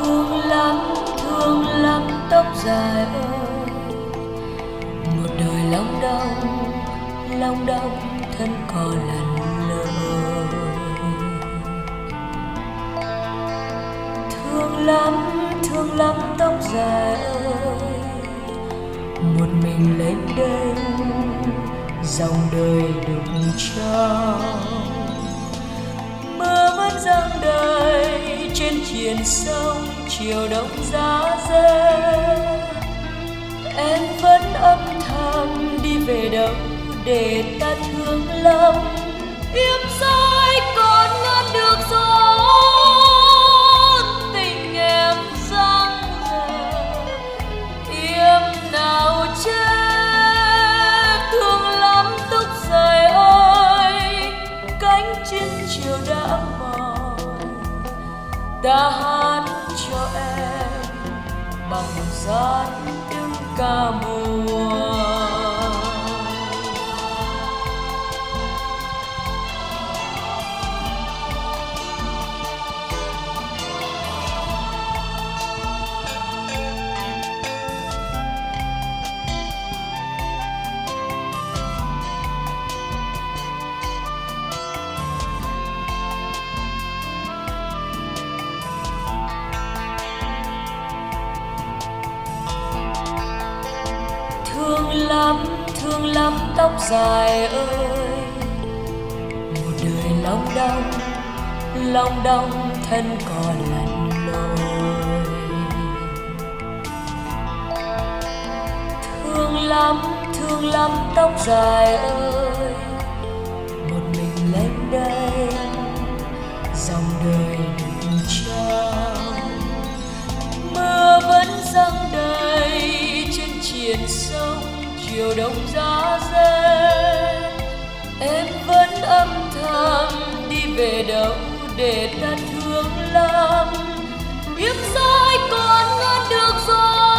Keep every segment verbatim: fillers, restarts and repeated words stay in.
Thương lắm, thương lắm tóc dài ơi, một đời long đong, long đong thân cò lặn lội. Thương lắm, thương lắm tóc dài ơi, một mình lênh đênh dòng đời đục trong. Mưa vẫn giăng đầy trên triền sông chiều đông giá rét. Em vẫn âm thầm đi về đâu để ta thương lắm. Yếm sai còn ngăn được gió, tình em giăng dở yếm nào chết. Thương lắm tóc dài ơi, cánh chim chiều đã mỏi. Ta hát cho em bằng giọt tiếng ca mùa. Thương lắm, thương lắm tóc dài ơi, một đời long đong, long đong thân còn lặn lội. Thương lắm, thương lắm tóc dài ơi, một mình lênh đênh dòng đời đục trong. Mưa vẫn giăng đầy trên triền sông chiều đông giá rét. Em vẫn âm thầm đi về đâu để ta thương lắm. Yếm sai còn ngăn được gió,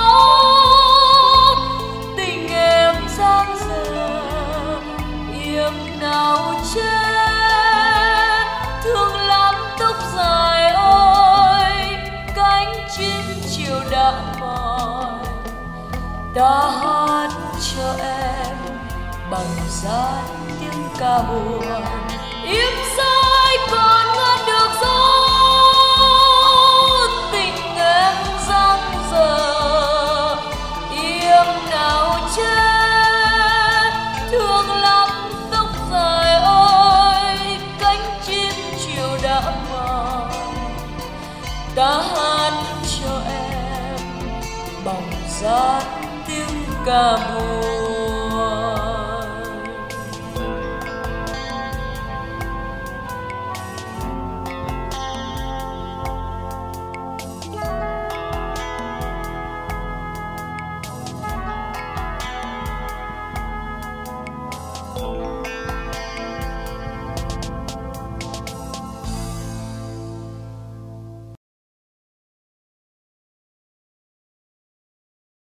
tình em giang dở yếm nào chết. Thương lắm tóc dài ơi, cánh chim chiều đã mỏi. Ta hát cho em bằng giát tiếng ca buồn. Yếm sai còn ngăn được gió, tình em giăng dở yếm nào chết. Thương lắm tóc dài ơi, cánh chim chiều đã mỏi. Ta hát cho em bằng giát tiếng ca buồn. Thank you.